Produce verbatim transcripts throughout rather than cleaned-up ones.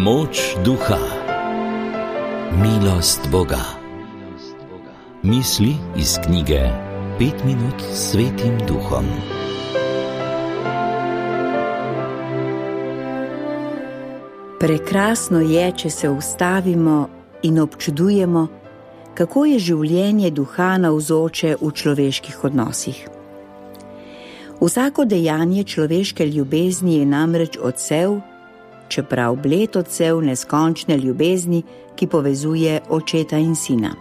Moč duha, milost Boga. Misli iz knjige Pet minut s Svetim Duhom. Prekrasno je, če se ustavimo in občudujemo, kako je življenje duha navzoče v človeških odnosih. Vsako dejanje človeške ljubezni je namreč odsev, čeprav bled odsev neskončne ljubezni, ki povezuje očeta in sina.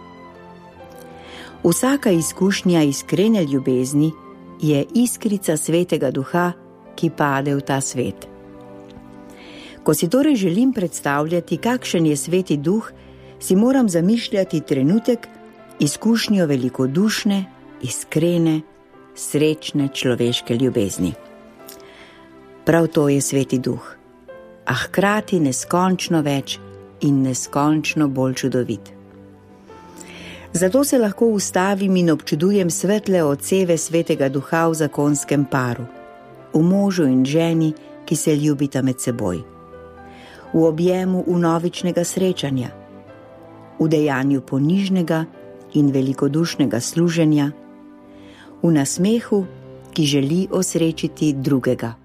Vsaka izkušnja iskrene ljubezni je iskrica Svetega Duha, ki pade v ta svet. Ko si torej želim predstavljati, kakšen je Sveti Duh, si moram zamišljati trenutek izkušnjo velikodušne, iskrene, srečne človeške ljubezni. Prav to je Sveti Duh, a hkrati neskončno več in neskončno bolj čudovit. Zato se lahko ustavim in občudujem svetle odseve Svetega Duha v zakonskem paru, v možu in ženi, ki se ljubita med seboj, v objemu vnovičnega srečanja, v dejanju ponižnega in velikodušnega služenja, v nasmehu, ki želi osrečiti drugega.